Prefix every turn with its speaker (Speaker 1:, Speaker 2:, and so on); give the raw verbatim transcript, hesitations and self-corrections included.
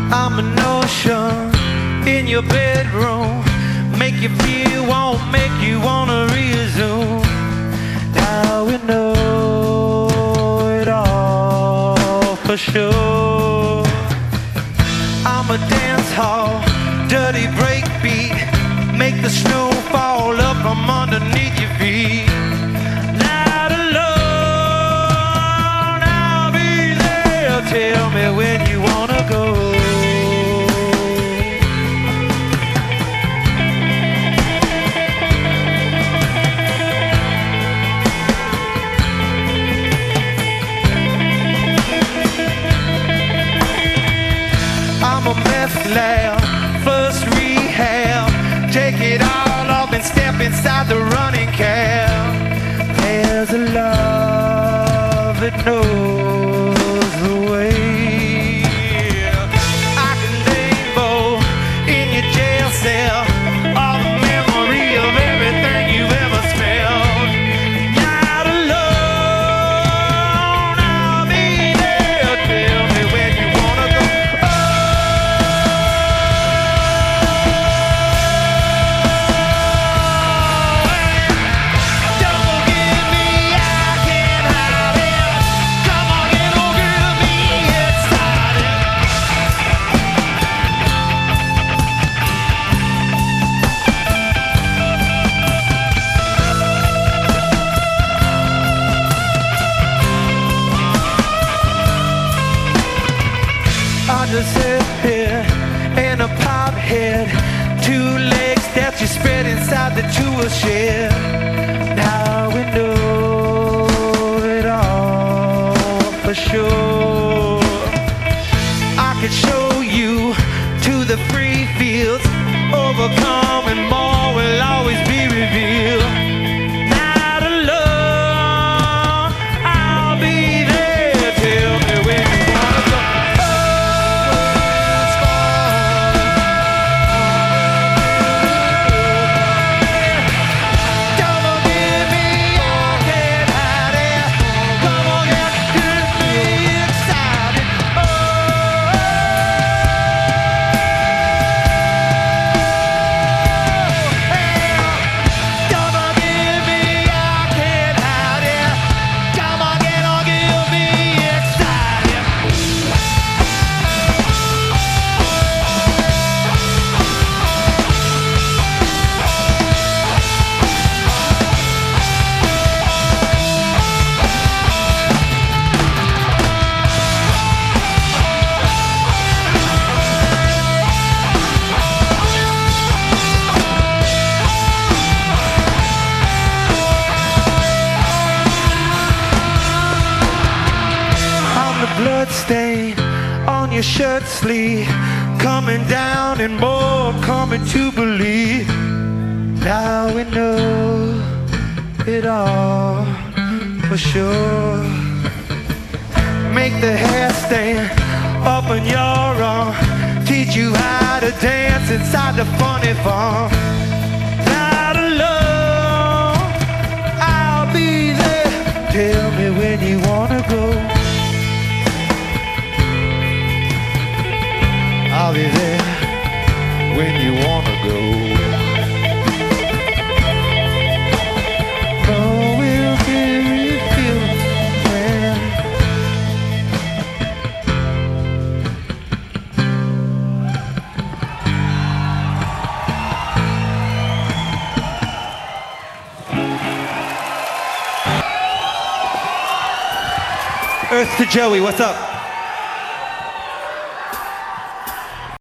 Speaker 1: I'm a notion in your bedroom. Make you feel, won't make you wanna resume. Now we know it all for sure. I'm a dance hall, dirty break beat. Make the snow fall up from underneath your feet. Loud alone, I'll be there. Tell me when you wanna go. I'm a meth lab, first rehab. Take it all off and step inside the running cab. There's a love that knows the way. I can rainbow in your jail cell, all the memory of everything you've ever smelled. Not alone, I'll be there. Tell me when you wanna go. I just sit here in a pop head, two legs that you spread inside the tool shed. Now we know it all for sure. I could show you to the free fields, overcome and more will always be revealed. Not alone, I'll be there. Tell me when you wanna go. Blood stain on your shirt sleeve, coming down and more coming to believe. Now we know it all for sure. Make the hair stand up on your arm, teach you how to dance inside the funny farm. Not alone, I'll be there. Tell me when you wanna go. I'll be there when you wanna go. Oh, we'll give you feel when. Earth to Joey, what's up?